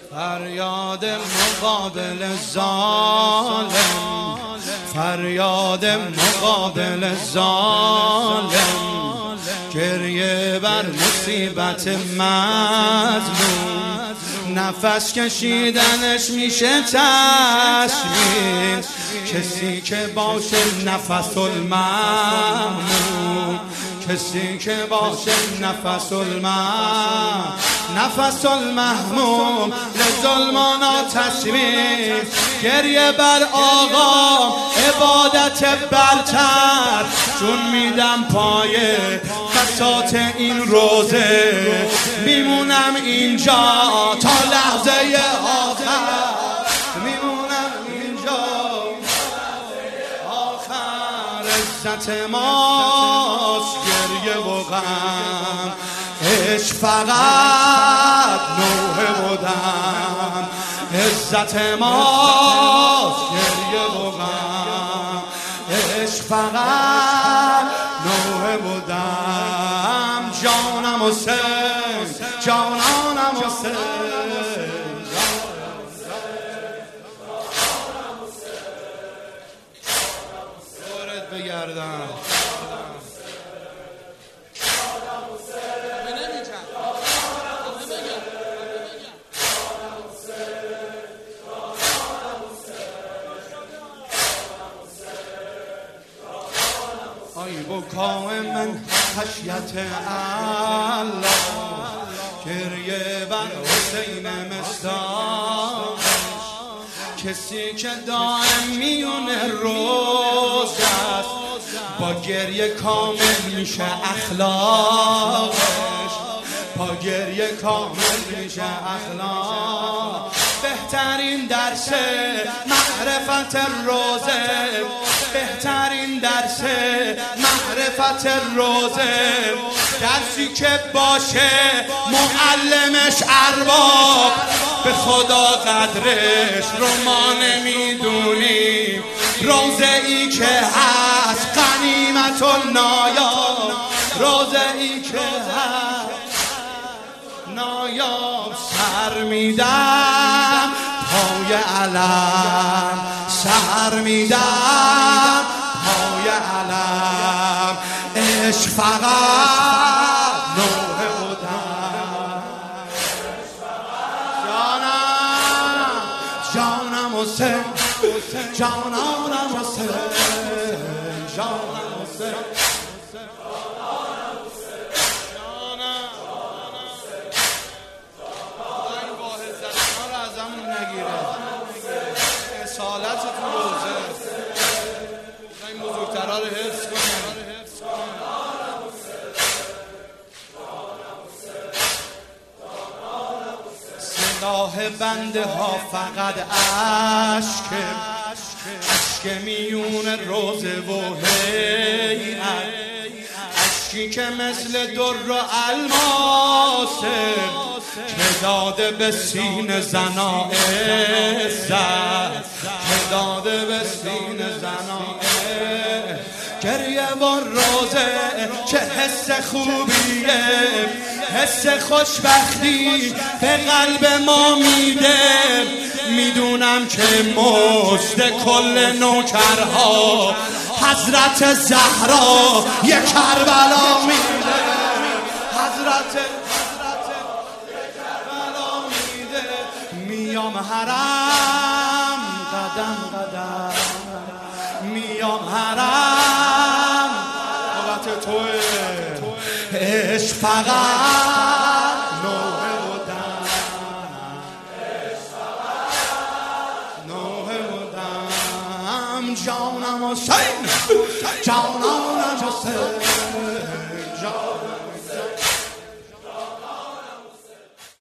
فریاد مقابل ظالم، فریاد مقابل ظالم، گریه بر مصیبت مظلوم، نفس کشیدنش میشه تسلیم، کسی که باشه نفس المحموم، کسی که باشه نفس المحموم، لظلمانا تصمیم، گریه بر آقا عبادت برتر، چون میدم پایه بساط این روزه، میمونم اینجا تا لحظه آخر، میمونم اینجا آخر. عزت ماست گریه و غم، عشق فقط نوحه و دم، عزت ماست گریه و غم، عشق فقط نوحه و دم. جانم حسین، جانانم حسین، دورت بگردم. ای بکای من خشیت الله، گریه بر حسین مصداقش، کسی که دائم میونه روز است، با گریه کامل میشه اخلاقش، با گریه کامل میشه اخلاق. بهترین درس معرفت روزه، بهترین درس معرفت روزه، درسی که باشه معلمش ارباب، به خدا قدرش رو ما نمیدونیم، روزه ای که هست غنیمت النایاب، روزه ای که هست نایاب. سر میدم پای علم، سر میدم پای علم، عشق فقط نوحه و دم. جانم، جانم حسین، جانانم حسین، جانم حسین، اصالت تو روزه این بزرگترها رو حفظ کنیم. سلاح بنده ها فقط عشق میون روزه و هیئت، عشقی که مثل در و الماسه، که داده به سینه زنا عزت، که داده به سینه زنا عزت. گریه و روزه چه حس خوبیه، حس خوشبختی به قلب ما میده، میدونم که مزد کل نوکرها حضرت زهرا یه کربلا میده، حضرت کربلا میده. میام حرم قدم قدم، میام حرم بابت توه، عشق فقط نوحه و دم، عشق فقط نوحه و دم. جانم حسین، جانانم حسین.